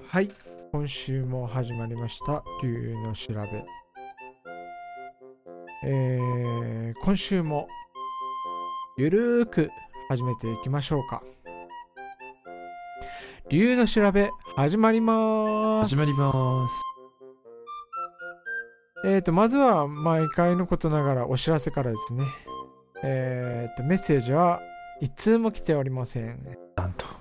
はい、今週も始まりました龍の調べ。今週もゆるーく始めていきましょうか。龍の調べ始まります。まずは毎回のことながらお知らせからですね。メッセージは一通も来ておりません。 なんと。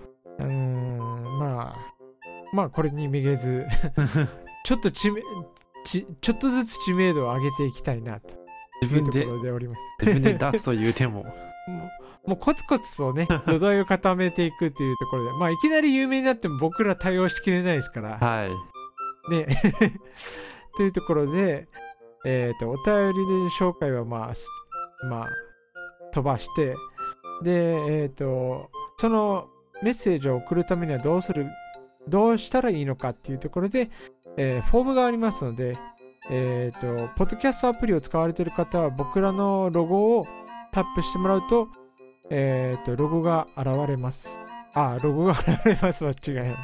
まあこれにめげずちょっとずつ知名度を上げていきたいなというところでおります。 自分で出すと言うてももうコツコツとね土台を固めていくというところで、まあいきなり有名になっても僕ら対応しきれないですからはいねというところでお便りで紹介はまあ飛ばして、でそのメッセージを送るためにはどうしたらいいのかっていうところで、フォームがありますので、ポッドキャストアプリを使われている方は僕らのロゴをタップしてもらうと、ロゴが現れます。ロゴが現れます。間違いない。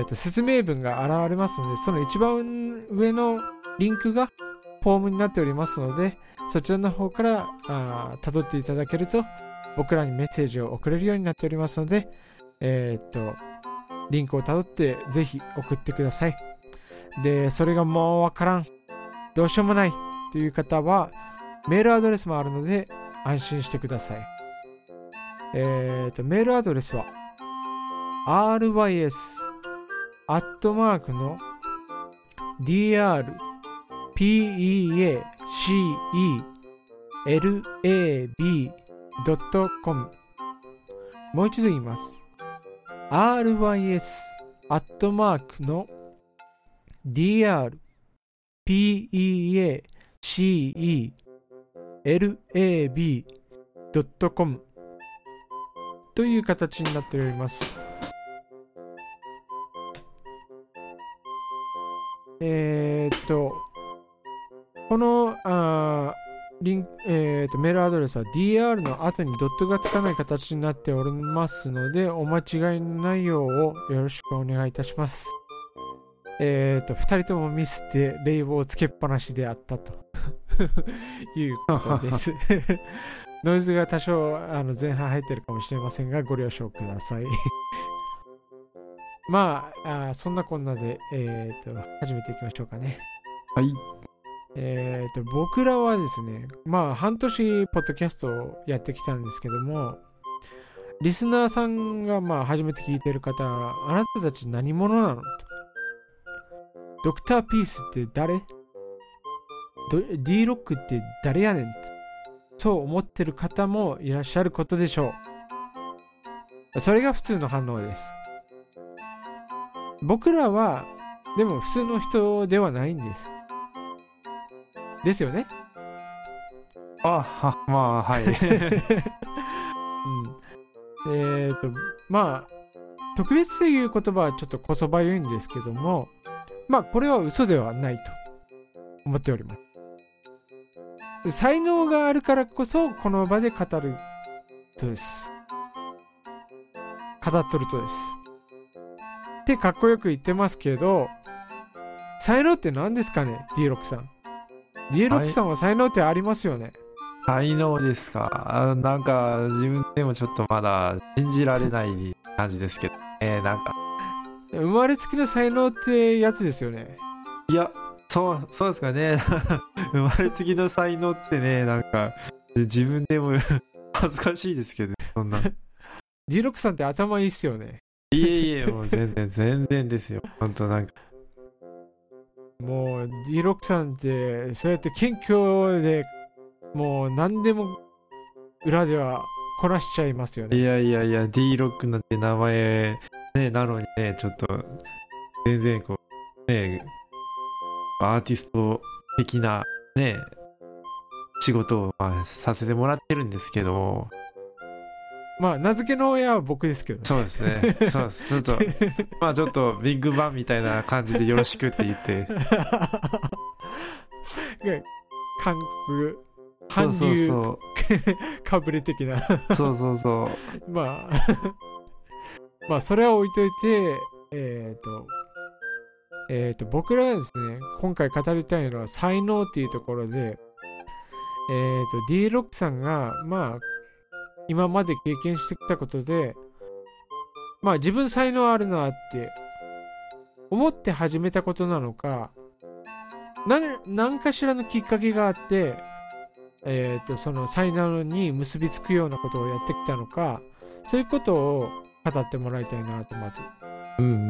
説明文が現れますので、その一番上のリンクがフォームになっておりますので、そちらの方から辿っていただけると僕らにメッセージを送れるようになっておりますので、リンクを辿ってぜひ送ってください。で、それがもうわからん、どうしようもないという方はメールアドレスもあるので安心してください。メールアドレスは rys@drpecellab.com もう一度言います。rys@drpecellab.com という形になっております。このメールアドレスは DR の後にドットがつかない形になっておりますので、お間違いのないようをよろしくお願いいたします。2人ともミスって冷房をつけっぱなしであったということですノイズが多少前半入ってるかもしれませんがご了承くださいまあそんなこんなで、始めていきましょうかね。 はい。 僕らはですね、半年ポッドキャストをやってきたんですけども、リスナーさんが初めて聞いている方は、あなたたち何者なのと、ドクターピースって誰？D ロックって誰やねんと、そう思ってる方もいらっしゃることでしょう。それが普通の反応です。僕らはでも普通の人ではないんですよね。 はい。 特別という言葉はちょっとこそばゆいんですけども、これは嘘ではないと思っております。才能があるからこそこの場で語るとです。語っとるとです。ってかっこよく言ってますけど、才能って何ですかね、 D ロックさん。D ロックさんは才能ってありますよね。 才能ですか。なんか自分でもちょっとまだ信じられない感じですけどなんか生まれつきの才能ってやつですよね。 いや、そうですかね生まれつきの才能ってね、なんか自分でも恥ずかしいですけど、そんな D ロックさんって頭いいっすよね。 いえもう全然ですよ。本当なんかもう D ロックさんってそうやって謙虚でもう何でも裏ではこなしちゃいますよね。 いや D ロックなんて名前ねなのにね、ちょっと全然こうねアーティスト的なね仕事をさせてもらってるんですけど、 名付けの親は僕ですけど、ね、 そうですねそうです。ちょっとちょっとビッグバンみたいな感じでよろしくって言って韓国韓流かぶれ的なそうそれは置いといて僕らがですね、今回語りたいのは才能っていうところで、D6 さんが、まあ、今まで経験してきたことで、まあ自分才能あるなって思って始めたことなのか、何かしらのきっかけがあって、その才能に結びつくようなことをやってきたのか、そういうことを語ってもらいたいなと、まず。 うんうん。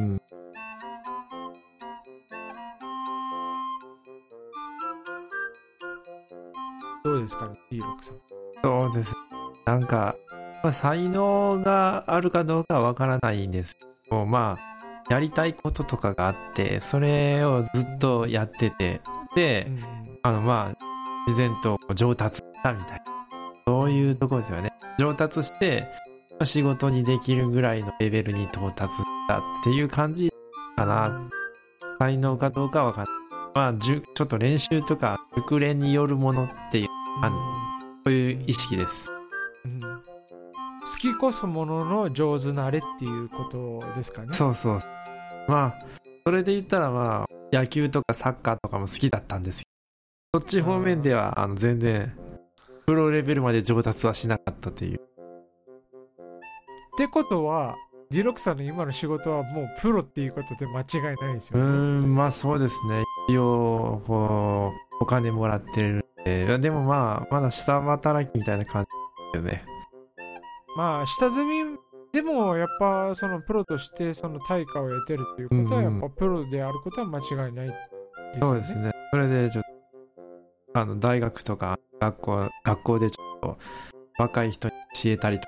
どうですかね、D6 さん。 そうです。なんか、才能があるかどうかはわからないんですけど、まあ、やりたいこととかがあって、それをずっとやってて、で、まあ、自然と上達したみたいな、そういうところですよね。上達して、仕事にできるぐらいのレベルに到達したっていう感じかな。才能かどうかはわからない。まあ、ちょっと練習とか熟練によるものっていう、そういう意識です。 好きこそものの上手なれっていうことですかね。 そうそう。まあ、それで言ったらまあ、野球とかサッカーとかも好きだったんですけど、そっち方面では全然、プロレベルまで上達はしなかったという。 ってことは、D6 さんの今の仕事はもうプロっていうことで間違いないですよね。 まあそうですね。一応、こう、お金もらってるんで、でもまあ、まだ下働きみたいな感じですよね。 まあ、下積みでもやっぱそのプロとしてその対価を得てるっていうことはやっぱプロであることは間違いないですよね。 そうですね。それでちょっと、大学とか学校でちょっと若い人に教えたりとか。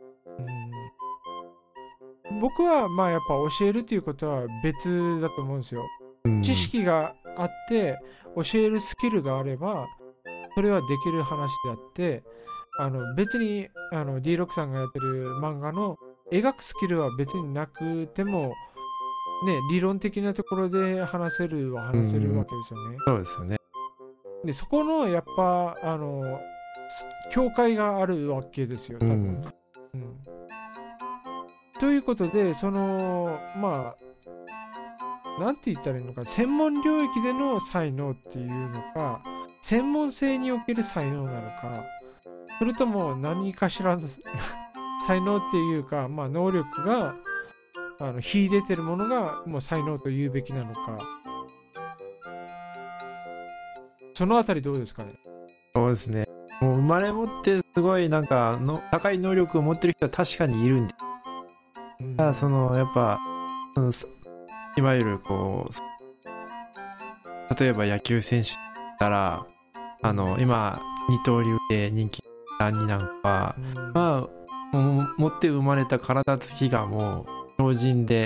僕はまあやっぱ教えるっていうことは別だと思うんですよ。知識があって教えるスキルがあればそれはできる話であって、別にD6 さんがやってる漫画の描くスキルは別になくてもね、理論的なところで話せるは話せるわけですよね。 そうですよね。 でそこのやっぱ境界があるわけですよ多分。ということでまあなんて言ったらいいのか、専門領域での才能っていうのか、専門性における才能なのか、それとも何かしらの才能っていうか、まあ、能力が秀でてるものがもう才能と言うべきなのか、そのあたりどうですかね。 そうですね。もう生まれ持ってすごいなんか高い能力を持ってる人は確かにいるんで、ただやっぱいわゆるこう、例えば野球選手だったら今二刀流で人気なになんか、まあ持って生まれた体つきがもう強靭で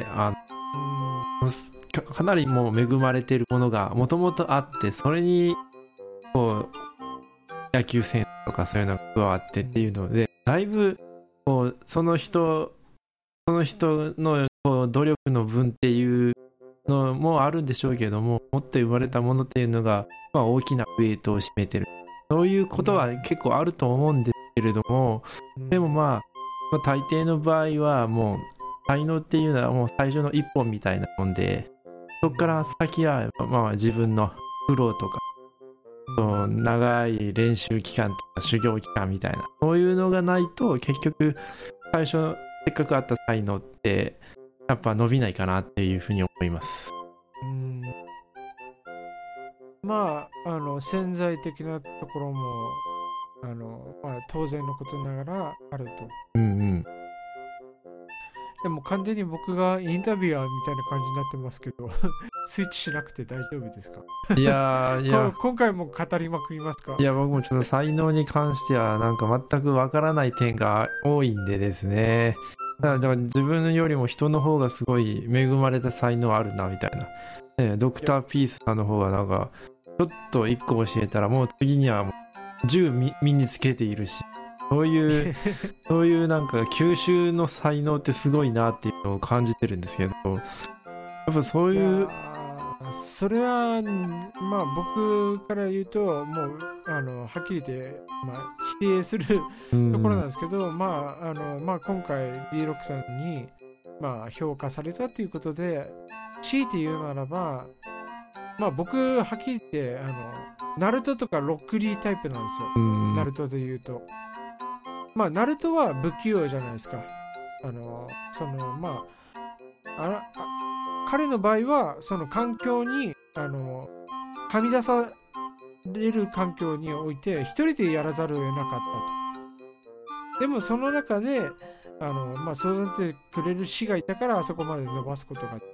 かなりもう恵まれているものがもともとあって、それにこう野球選手とかそういうのが加わってっていうので、だいぶこうその人のこう努力の分っていうのもあるんでしょうけども、持って生まれたものっていうのが、まあ、大きなウェイトを占めてる、そういうことは結構あると思うんですけれども、でもまあ大抵の場合はもう才能っていうのはもう最初の一本みたいなもんで、そこから先はまあ自分の苦労とか長い練習期間とか修行期間みたいな、そういうのがないと結局最初せっかくあった才能ってやっぱ伸びないかなっていうふうに思います。 まあ潜在的なところもまあ、当然のことながらあると。でも完全に僕がインタビュアーみたいな感じになってますけどスイッチしなくて大丈夫ですか？ いや今回も語りまくりますか？ いや僕もちょっと才能に関してはなんか全くわからない点が多いんでですね。だから自分よりも人の方がすごい恵まれた才能あるなみたいな、ドクターピースさんの方がなんかちょっと1個教えたらもう次にはもう10身につけているし、そういうなんか吸収の才能ってすごいなっていうのを感じてるんですけど、やっぱそういうそれはまあ僕から言うともうはっきり言って、まあ、否定するところなんですけど、まあまあ今回 D6 さんにまあ評価されたということで、強いて言うならば、まあ僕はっきり言ってナルトとかロックリータイプなんですよ。ナルトで言うと、まあナルトは不器用じゃないですか。まあ彼の場合はその環境にはみ出される環境において一人でやらざるを得なかったと。でもその中でまあ、育ててくれる師がいたからあそこまで伸ばすことが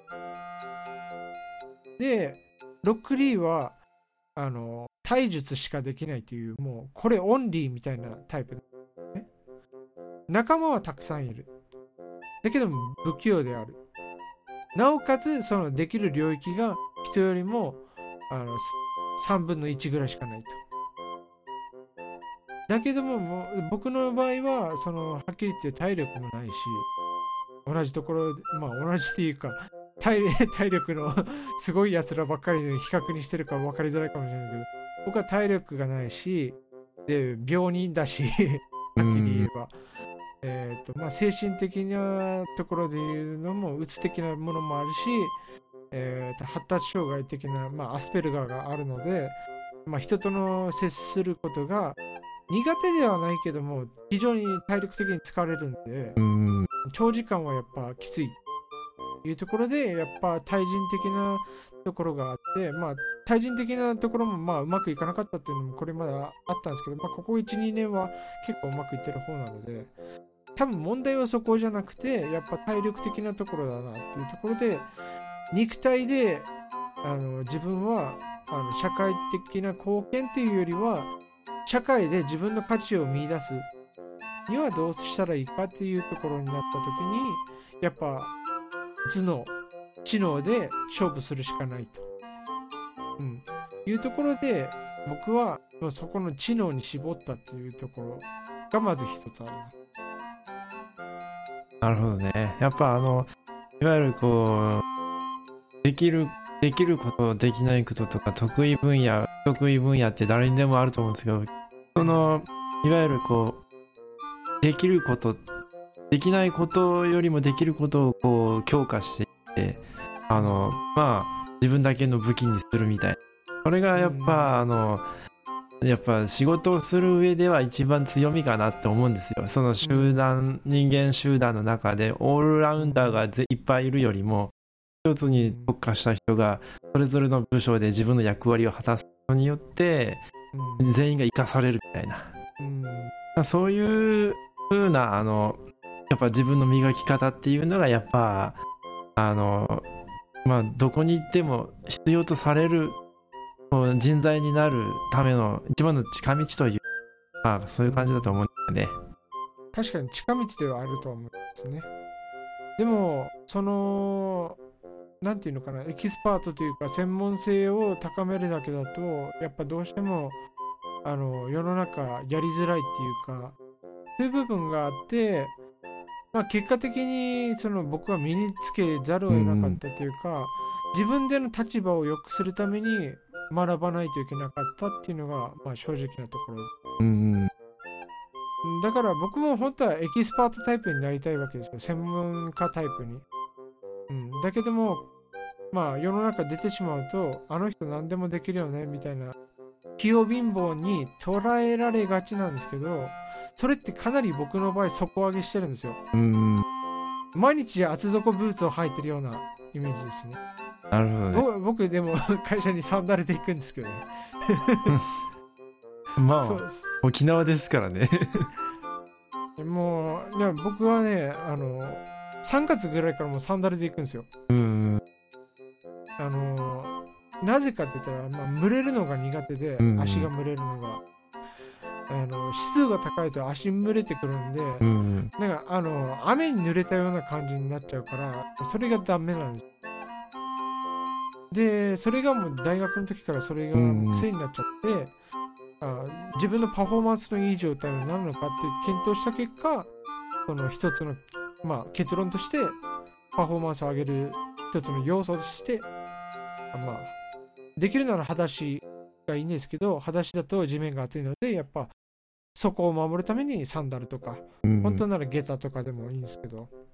で、ロックリーは体術しかできないという、もうこれオンリーみたいなタイプ、ね、仲間はたくさんいる、だけども不器用である。なおかつそのできる領域が人よりも3分の1ぐらいしかないと。だけども、僕の場合ははっきり言って体力もないし、同じところで、まあ同じっていうか体力のすごいやつらばっかりで比較にしてるから分かりづらいかもしれないけど、僕は体力がないし、で病人だしはっきり言えば、まあ、精神的なところで言うのもうつ的なものもあるし、発達障害的な、まあ、アスペルガーがあるので、まあ、人との接することが苦手ではないけども非常に体力的に疲れるんで、長時間はやっぱきついというところで、やっぱ対人的なところがあって、まあ対人的なところもまあうまくいかなかったっていうのもこれまであったんですけど、まあ、ここ 1,2 年は結構うまくいってる方なので、多分問題はそこじゃなくて、やっぱ体力的なところだなっていうところで、肉体で自分は社会的な貢献っていうよりは、社会で自分の価値を見出すにはどうしたらいいかっていうところになった時に、やっぱ頭脳、知能で勝負するしかないと、いうところで、僕はそこの知能に絞ったっていうところがまず一つある。 なるほどね。やっぱいわゆるこうできることできないこととか、得意分野不得意分野って誰にでもあると思うんですけど、いわゆるこうできることできないことよりもできることをこう強化していって、まあ自分だけの武器にするみたいな、それがやっぱやっぱ仕事をする上では一番強みかなって思うんですよ。その集団、人間集団の中でオールラウンダーがいっぱいいるよりも、一つに特化した人がそれぞれの部署で自分の役割を果たすことによって全員が生かされるみたいな、そういう風なやっぱ自分の磨き方っていうのがやっぱまあどこに行っても必要とされる人材になるための一番の近道という、まあそういう感じだと思うんだよね。 確かに近道ではあると思うんですね。でもなんていうのかな、エキスパートというか専門性を高めるだけだと、やっぱどうしても世の中やりづらいっていうか、そういう部分があって、まあ、結果的に僕は身につけざるを得なかったというか、自分での立場を良くするために学ばないといけなかったっていうのが、まあ、正直なところ、だから僕も本当はエキスパートタイプになりたいわけですよ、専門家タイプに。だけども、まあ世の中出てしまうと、あの人何でもできるよねみたいな器用貧乏に捉えられがちなんですけど、それってかなり僕の場合底上げしてるんですよ。毎日厚底ブーツを履いてるようなイメージですね。 なるほどね。 僕でも会社にサンダルで行くんですけどね。 まあ沖縄ですからね。 もう僕はね3月ぐらいからもうサンダルで行くんですよ。なぜかって言ったら、まあ、蒸れるのが苦手で、足が蒸れるのが湿度が高いと足蒸れてくるんで、なんか雨に濡れたような感じになっちゃうから、それがダメなんです。でそれがもう大学の時からそれが癖になっちゃって、自分のパフォーマンスのいい状態になるのかって検討した結果、その一つの、まあ、結論としてパフォーマンスを上げる一つの要素として、まあ、できるなら裸足がいいんですけど、裸足だと地面が熱いので、やっぱそこを守るためにサンダルとか、本当なら下駄とかでもいいんですけど、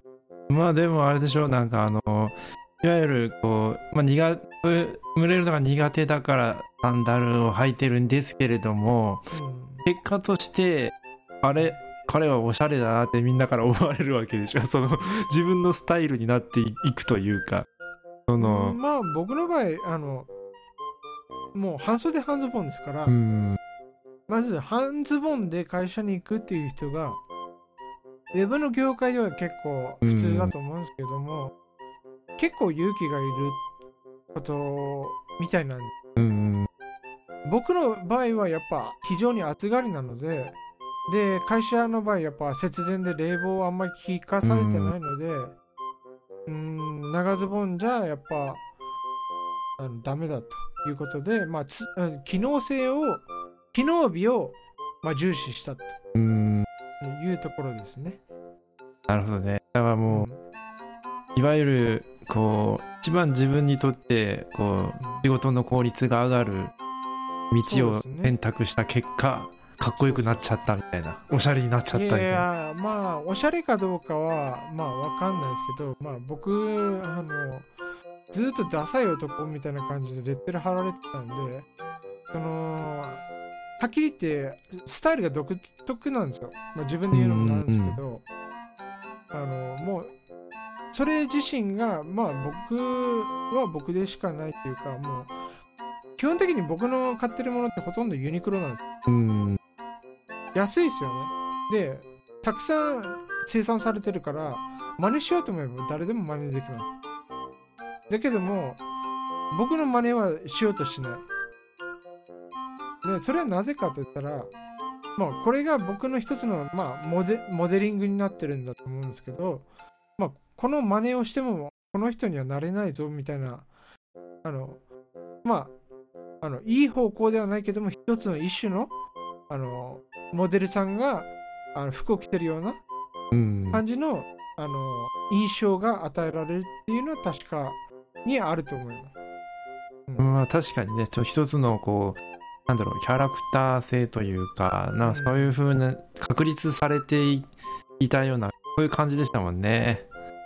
まあでもあれでしょ、なんかいわゆるこう、まあ、蒸れるのが苦手だからサンダルを履いてるんですけれども、結果として彼はおしゃれだなってみんなから思われるわけでしょ。その自分のスタイルになっていくというか、 まあ僕の場合もう半袖半ズボンですから、まず半ズボンで会社に行くっていう人がウェブの業界では結構普通だと思うんですけども、結構勇気がいることみたいなんで、僕の場合はやっぱ非常に暑がりなので、会社の場合やっぱ節電で冷房はあんまり効かされてないので、長ズボンじゃやっぱダメだということで、まあ機能美をまあ重視したというところですね。 なるほどね。だからもう、いわゆるこう一番自分にとってこう仕事の効率が上がる道を選択した結果、かっこよくなっちゃったみたいな、おしゃれになっちゃったみたいな。 いやまあおしゃれかどうかはまあわかんないですけど、まあ僕ずっとダサい男みたいな感じでレッテル貼られてたんで、はっきり言ってスタイルが独特なんですよ。まあ、自分で言うのもなんですけど、もうそれ自身がまあ僕は僕でしかないっていうか、もう基本的に僕の買ってるものってほとんどユニクロなんです。安いですよね。でたくさん生産されてるから真似しようと思えば誰でも真似できます。だけども僕の真似はしようとしない。でそれはなぜかと言ったら、まあこれが僕の一つの、まあ、モデリングになってるんだと思うんですけど、まあこの真似をしてもこの人にはなれないぞみたいな、まあいい方向ではないけども一つの一種のモデルさんが服を着てるような感じの、印象が与えられるっていうのは確かにあると思います。 まあ確かにね、一つのこうなんだろう、キャラクター性というかそういう風な確立されていたような、そういう感じでしたもんね。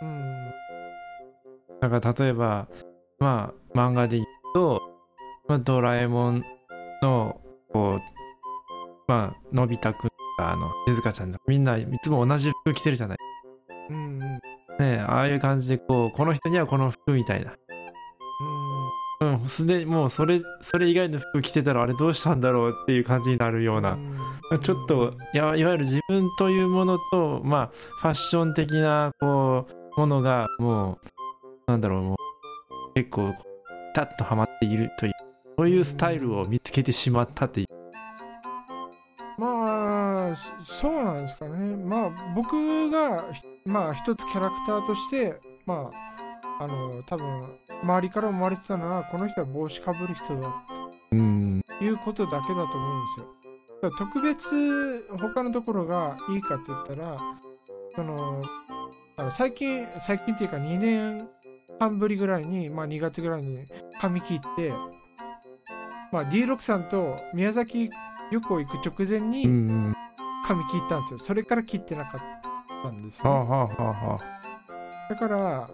だから例えばまあ漫画で言うと、まあ、ドラえもんのこうまあのび太くんが静香ちゃんとみんないつも同じ服着てるじゃない。ね、ああいう感じでこの人にはこの服みたいな。すでにもうそれ以外の服着てたらあれどうしたんだろうっていう感じになるような、ちょっといわゆる自分というものと、まあファッション的なこうものがもうなんだろう、もう結構ピタッとはまっているという、そういうスタイルを見つけてしまったっていう。 まあそうなんですかね。まあ僕がまあ一つキャラクターとしてまあ多分周りから思われてたのはこの人は帽子かぶる人だということだけだと思うんですよ。だから特別他のところがいいかって言ったら、最近っていうか2年半ぶりぐらいに、まあ2月ぐらいに髪切って、まあ D6 さんと宮崎旅行行く直前に髪切ったんですよ。それから切ってなかったんですね。だから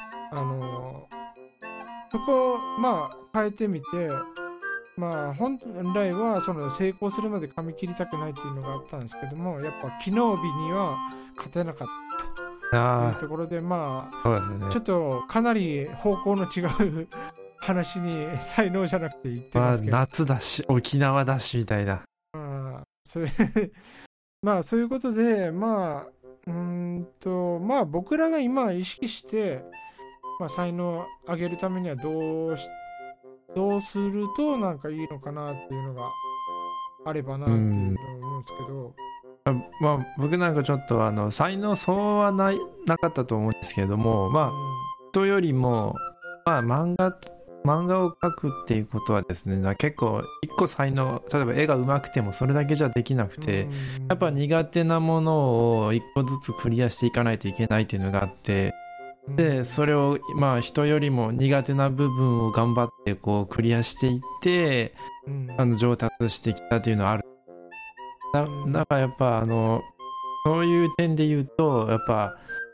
そこをまあ変えてみて、まあ本来はその成功するまで髪切りたくないっていうのがあったんですけども、やっぱ機能美には勝てなかったというところで、まあそうですね、ちょっとかなり方向の違う話に才能じゃなくて言ってますけど、 夏だし沖縄だしみたいな、 まあそういうことで、まあまあ僕らが今意識してまあ、才能を上げるためにはどうするとなんかいいのかなっていうのがあればなっていうのを思うんですけど、 まあ僕なんかちょっと才能そうはなかったと思うんですけれども、まあ人よりもまあ漫画を描くっていうことはですね、結構一個才能、例えば絵が上手くてもそれだけじゃできなくて、やっぱ苦手なものを一個ずつクリアしていかないといけないっていうのがあって、でそれをまあ人よりも苦手な部分を頑張ってこうクリアしていって、上達してきたっていうのはある。だからやっぱそういう点で言うとやっぱ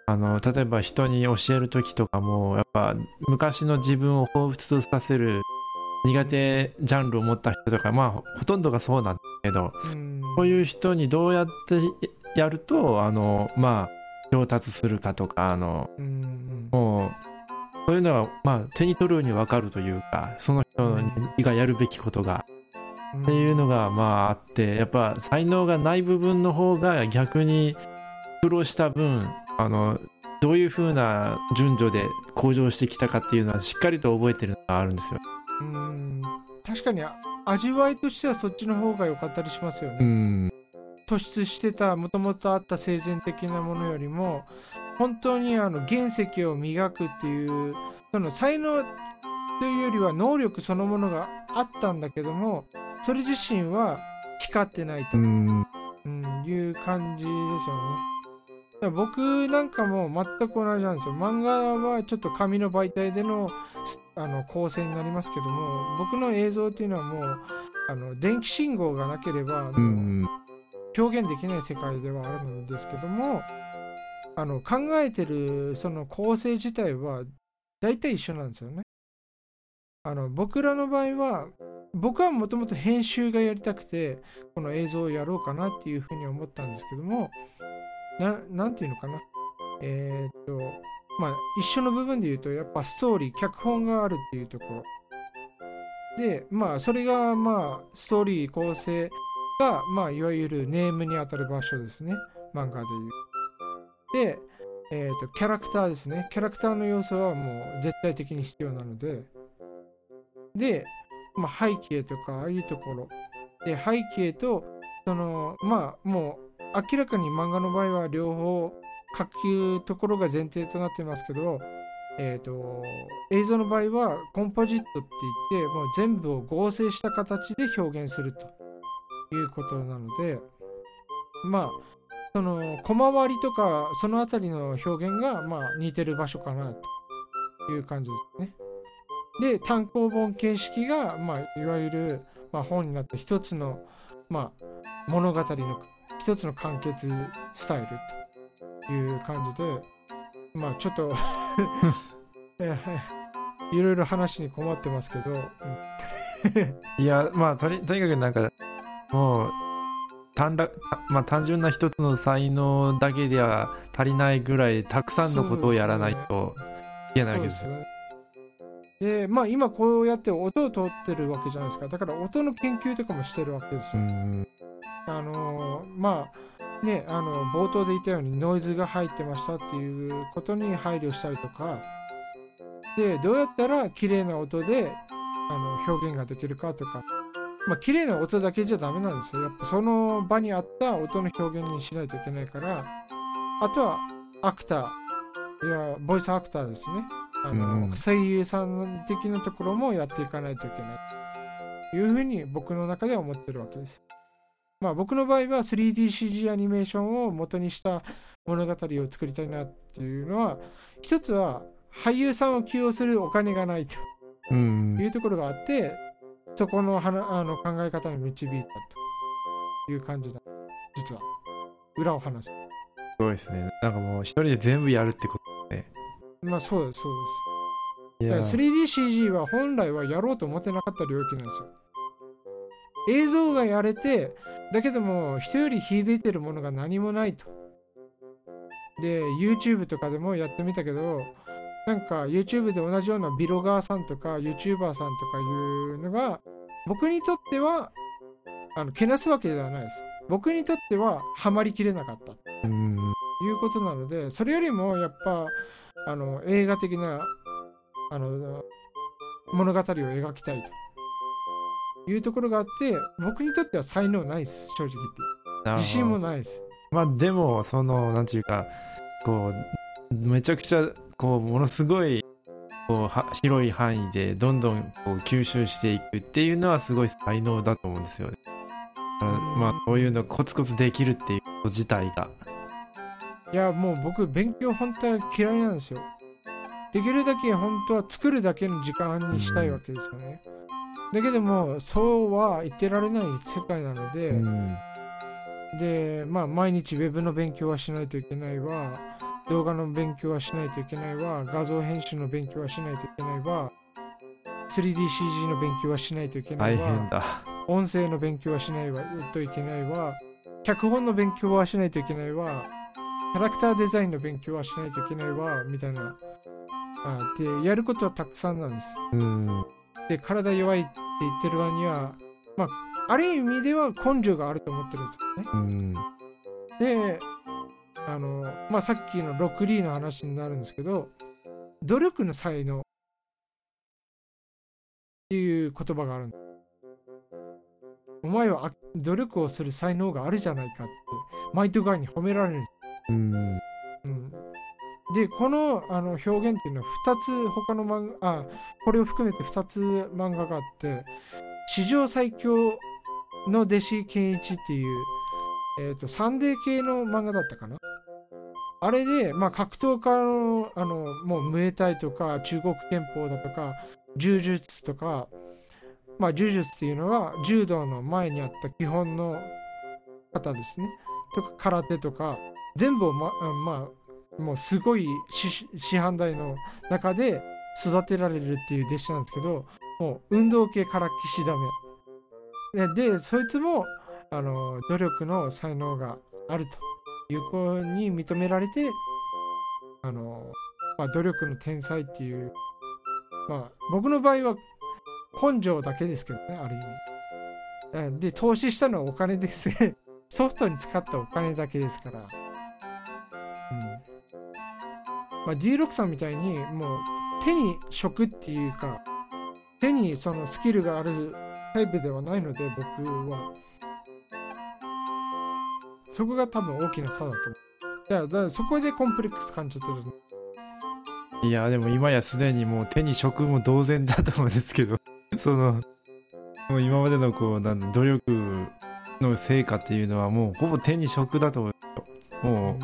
例えば人に教える時とかもやっぱ昔の自分を彷彿とさせる苦手ジャンルを持った人とか、まあほとんどがそうなんだけど、そういう人にどうやってやるとまあ上達するかとかもうそういうのはまあ手に取るように分かるというか、その人がやるべきことがっていうのがまああって、やっぱ才能がない部分の方が逆に苦労した分どういう風な順序で向上してきたかっていうのはしっかりと覚えてるのがあるんですよ。 確かに味わいとしてはそっちの方が良かったりしますよね。突出してたもともとあった生前的なものよりも本当に原石を磨くっていうその才能というよりは能力そのものがあったんだけども、それ自身は光ってないと、いう感じですよね。だから僕なんかも全く同じなんですよ。漫画はちょっと紙の媒体での構成になりますけども、僕の映像っていうのはもう電気信号がなければもう表現できない世界ではあるんですけども、考えてるその構成自体は大体一緒なんですよね。僕らの場合は僕はもともと編集がやりたくてこの映像をやろうかなっていうふうに思ったんですけども、なんていうのかな、まあ一緒の部分で言うとやっぱストーリー脚本があるっていうところで、まあそれがまあストーリー構成がまあいわゆるネームにあたる場所ですね、漫画でいう。でキャラクターですね。キャラクターの要素はもう絶対的に必要なので、まあ、背景とかああいうところで、背景とまあもう明らかに漫画の場合は両方書くところが前提となってますけど、映像の場合はコンポジットって言ってもう全部を合成した形で表現するということなので、まあ小回りとかそのあたりの表現がまあ似てる場所かなという感じですね。で単行本形式がまあいわゆるまあ本になった一つのまあ物語の一つの完結スタイルという感じで、まあちょっといろいろ話に困ってますけどいやまあとにかくなんかもうまあ、単純な一つの才能だけでは足りないぐらいたくさんのことをやらないといけないわけですよ。 でまあ今こうやって音を通ってるわけじゃないですか。だから音の研究とかもしてるわけですよ。まあね冒頭で言ったようにノイズが入ってましたっていうことに配慮したりとかで、どうやったら綺麗な音で表現ができるかとか、まあ綺麗な音だけじゃダメなんですよ。やっぱその場に合った音の表現にしないといけないから、あとはアクターやボイスアクターですね。声優さん的なところもやっていかないといけないというふうに僕の中では思ってるわけです。まあ僕の場合は 3DCG アニメーションを元にした物語を作りたいなっていうのは、一つは俳優さんを起用するお金がないというところがあって、そこの考え方に導いたという感じだ。実は裏を話す。すごいですね。なんかもう一人で全部やるってことですね。 まあそうですそうです。3DCG は本来はやろうと思ってなかった領域なんですよ。映像がやれて、だけども人より秀でてるものが何もないと。で YouTube とかでもやってみたけど、なんか YouTube で同じようなビロガーさんとか YouTuber さんとかいうのが僕にとってはけなすわけではないです。僕にとってはハマりきれなかったということなので、それよりもやっぱ映画的な物語を描きたいというところがあって、僕にとっては才能ないです。正直言って自信もないです。 まあでもなんていうかこうめちゃくちゃこうものすごいこう広い範囲でどんどんこう吸収していくっていうのはすごい才能だと思うんですよね。まあこういうのコツコツできるっていうこと自体が、 いやもう僕勉強本当は嫌いなんですよ。できるだけ本当は作るだけの時間にしたいわけですよね。だけどもそうは言ってられない世界なので、でまあ毎日ウェブの勉強はしないといけないわ。 動画の勉強はしないといけないわ、画像編集の勉強はしないといけないわ、3DCG の勉強はしないといけない大変わ、 だ。 音声の勉強はしないといけないわ、脚本の勉強はしないといけないわ、キャラクターデザインの勉強はしないといけないわ、みたいな。で、やることはたくさんなんです。で、体弱いって言ってる割には、まあ、ある意味では根性があると思ってるんですよね。で、まあ、さっきのロックリーの話になるんですけど、努力の才能っていう言葉があるんです。お前は努力をする才能があるじゃないかって、マイトガイに褒められるんです。で、この、表現っていうのは2つ他の漫画、これを含めて2つ漫画があって、史上最強の弟子健一っていう、サンデー系の漫画だったかな。あれで、まあ、格闘家の、もうムエタイとか中国拳法だとか柔術とか、まあ、柔術っていうのは柔道の前にあった基本の方ですね。とか空手とか全部をまあもうすごい師範代の中で育てられるっていう弟子なんですけど、もう運動系から騎士ダメで、そいつも努力の才能があるという子に認められて、まあ、努力の天才っていう、まあ僕の場合は根性だけですけどね、ある意味で、投資したのはお金ですね。ソフトに使ったお金だけですから。まあ、D6 さんみたいにもう手に職っていうか手にそのスキルがあるタイプではないので、僕はそこが多分大きな差だと思う。だからそこでコンプレックス感じてる。 いやでも今やすでにもう手に職も同然だと思うんですけどもう今までの努力の成果っていうのはもうほぼ手に職だと思う。もう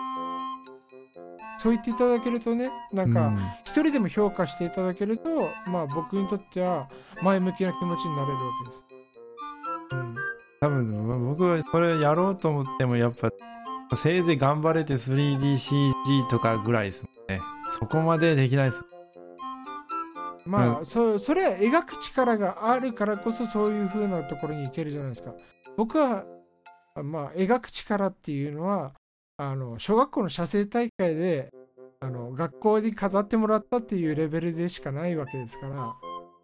そう言っていただけるとね、なんか一人でも評価していただけると、まあ僕にとっては前向きな気持ちになれるわけです。 多分僕はこれやろうと思ってもやっぱせいぜい頑張れて 3DCG とかぐらいですもんね。そこまでできないです。 まあ、それは描く力があるからこそそういう風なところに行けるじゃないですか。僕はまあ描く力っていうのは小学校の写生大会で学校に飾ってもらったっていうレベルでしかないわけですから、は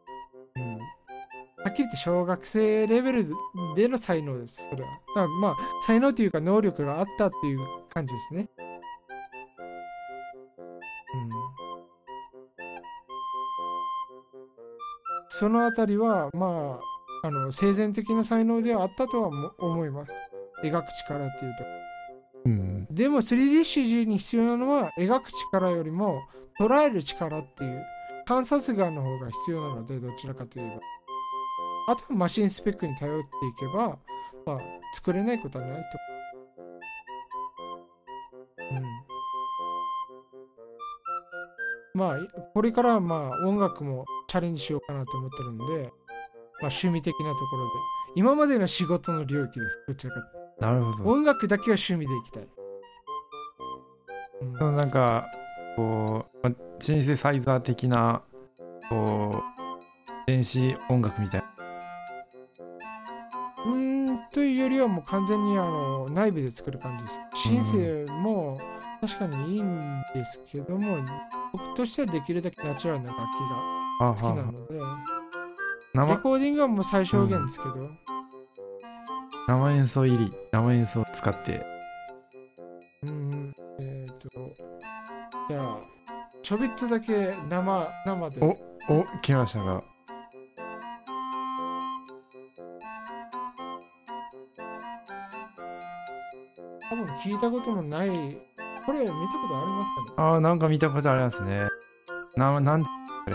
っきり言って小学生レベルでの才能です。それはだからまあ才能というか能力があったっていう感じですね。そのあたりはまあ生前的な才能ではあったとは思います。描く力っていうと。でも 3DCG に必要なのは描く力よりも捉える力っていう観察眼の方が必要なので、どちらかといえばあとはマシンスペックに頼っていけば、まあ、作れないことはないと。まあこれからはまあ音楽もチャレンジしようかなと思ってるんで、まあ、趣味的なところで今までの仕事の領域です。どちらか。 なるほど。 音楽だけは趣味でいきたい。 なんかこうシンセサイザー的なこう電子音楽みたいなというよりはもう完全に内部で作る感じです。シンセも確かにいいんですけども、僕としてはできるだけナチュラルな楽器が好きなので、レコーディングはもう最小限ですけど、 生演奏を使ってじゃあちょびっとだけ生で来ましたが、 多分聞いたこともない。これ見たことありますかね。 なんか見たことありますね。なんこれ。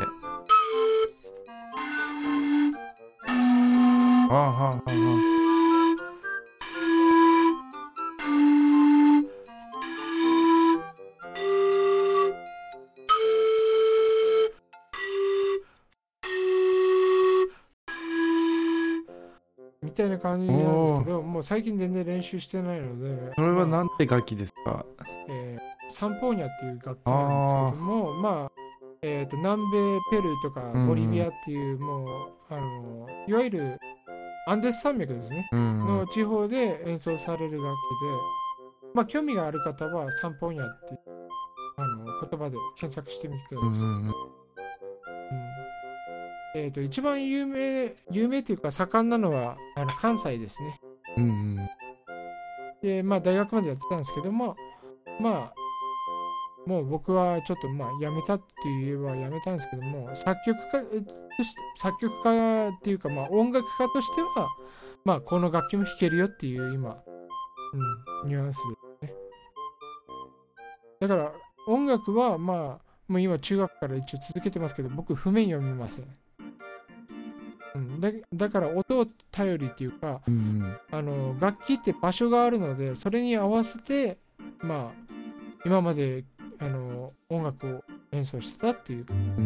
みたいな感じなんですけど、もう最近全然練習してないので。 それはなんて楽器ですか？ サンポーニャっていう楽器なんですけども、まあ南米ペルーとかボリビアっていう、もういわゆるアンデス山脈ですね、の地方で演奏される楽器で、まあ興味がある方はサンポーニャっていう言葉で検索してみてください。一番有名というか盛んなのは関西ですね。で、まあ大学までやってたんですけども、まあもう僕はちょっと辞めたって言えば辞めたんですけども、作曲家っていうか、音楽家としては、この楽器も弾けるよっていう今、ニュアンスですね。だから音楽はもう今中学から一応続けてますけど、僕譜面読みません。だから音を頼りっていうか、楽器って場所があるので、それに合わせて今まで音楽を演奏してたっていう、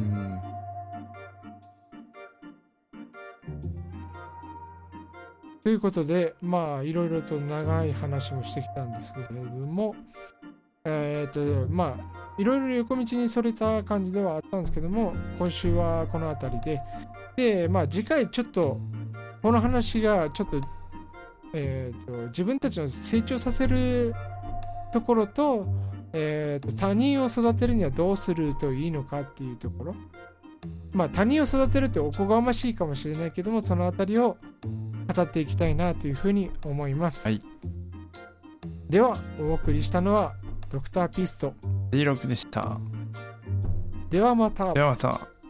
ということで、いろいろと長い話もしてきたんですけれども、いろいろ横道にそれた感じではあったんですけども、今週はこの辺りで、次回ちょっとこの話がちょっと、自分たちの成長させるところと、他人を育てるにはどうするといいのかっていうところ、他人を育てるっておこがましいかもしれないけども、そのあたりを語っていきたいなというふうに思います。ではお送りしたのはドクターピースト D6 でした。 ではまた。